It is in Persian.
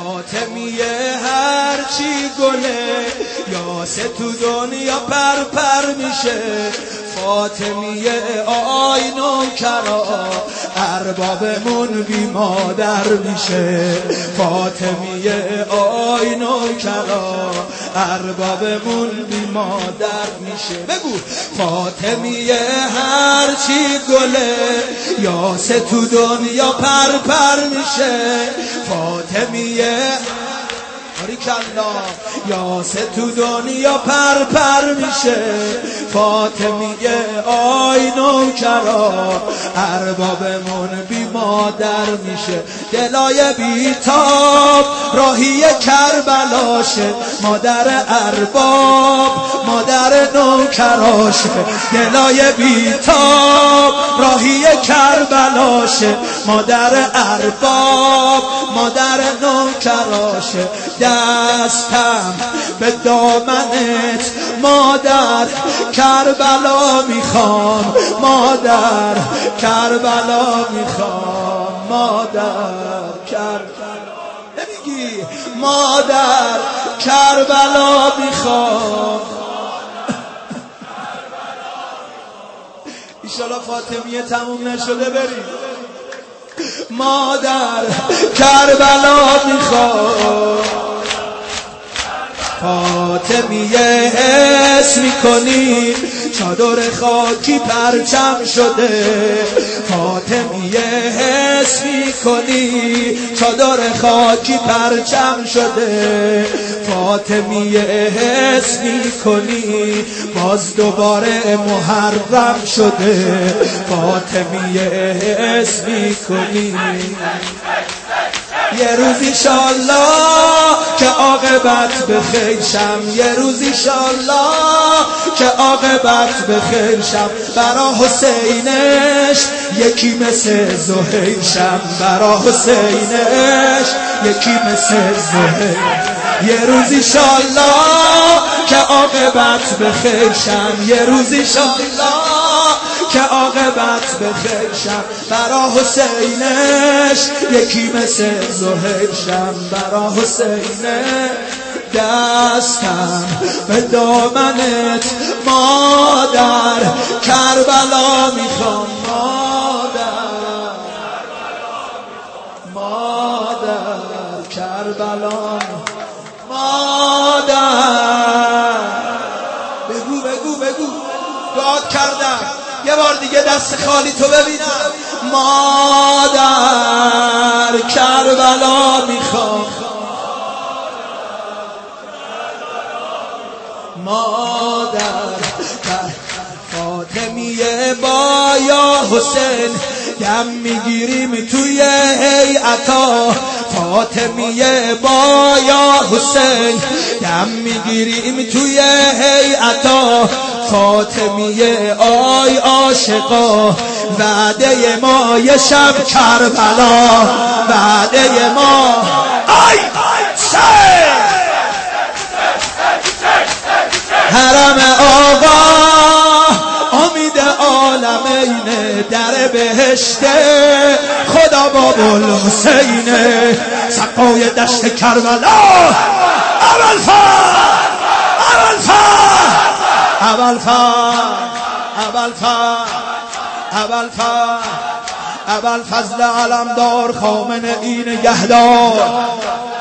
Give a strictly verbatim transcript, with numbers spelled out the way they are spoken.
فاطمیه هرچی گله یاسه تو دنیا پر پر میشه. فاطمیه آی نوکرا اربابمون بی مادر میشه. فاطمیه آی نوکرا اربابمون بی مادر میشه. بگو فاطمیه هرچی گله یاسه تو دنیا پر پر میشه. فاطمیه باریکالله یاسه تو دنیا پر پر میشه. فاطمیه آی نوکرا اربابمون بی مادر میشه. دلای بیتاب راهی کربلاشه. مادر ارباب مادر نوکراشه. دلای بیتاب راهی کربلاشه. مادر ارباب مادر نوکراشه. دستم به دامنت مادر کربلا میخوام. مادر کربلا میخوام. مادر کربلا نمیگی مادر کربلا میخوام. ایشالا فاطمیه تموم نشده بریم. مادر کربلا میخوام. فاطمیه حس میکنی چادر خاکی پرچم شده. فاطمیه حس میکنی چادر خاکی پرچم شده. فاطمیه حس میکنی باز دوباره محرم شده. فاطمیه حس میکنی یه روز ایشالله که عاقبت به خیر شم. یه روز ایشالله که عاقبت به خیر شم. برا حسینش یکی مثل زهیر شم. برا حسینش یکی مثل زهیر. یه روز ایشالله که عاقبت به خیر شم. یه روز ایشالله که عاقبت به خیر شم. برا حسینش یکی مثل زهیر شم. برا حسینش دستم به دامنت مادر کربلا میخوام. مادر مادر کربلا مادر. بگو بگو بگو داد کردم. یه بار دیگه دست خالی تو ببینم. مادر کربلا میخوام. مادر فاطمیه با یا حسین دم میگیریم توی هیئتا. فاطمیه با یا حسین دم میگیریم توی هیئتا. فاطمیه آی عاشقا وعده ما یه شب کربلا. وعده ما آی سه حرم آقا امید عالمینه. در بهشته خدا باب الحسینه. سقای دشت کربلا اول فر اول فر اول فر اول فر اول فر اول فضل علمدار خامنه ای نگهدار.